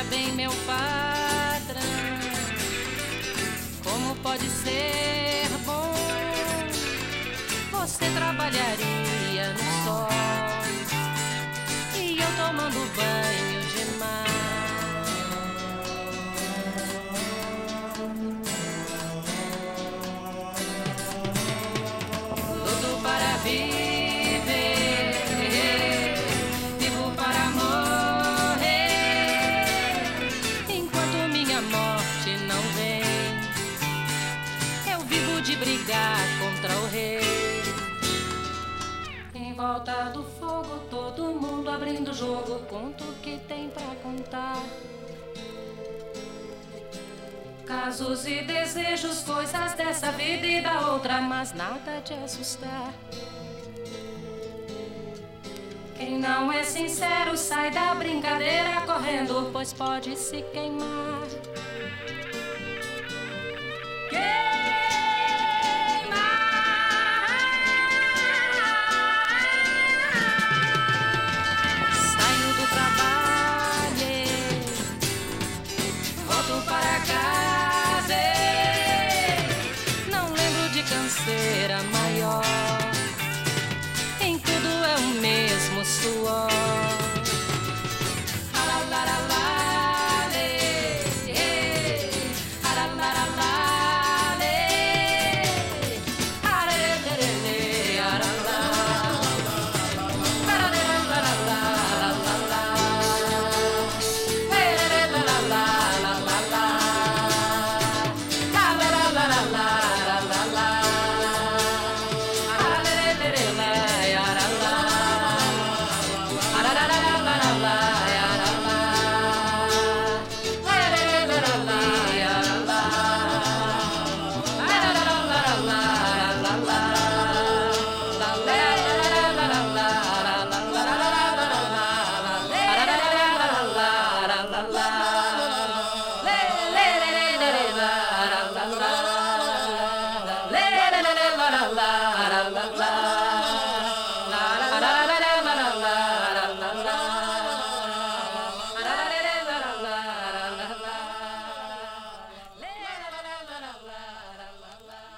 bem, meu patrão. Como pode ser bom? Você trabalharia no sol e eu tomando banho de mar. Luto para viver, vivo para morrer. Enquanto minha morte não vem, eu vivo de brigar contra o rei. Em volta do fogo, todo mundo abrindo o jogo, conta o que tem pra contar. Casos e desejos, coisas dessa vida e da outra, mas nada de assustar. Quem não é sincero sai da brincadeira correndo, pois pode se queimar. Saio do trabalho, volto para casa, não lembro de canseira maior. Em tudo é o mesmo suor.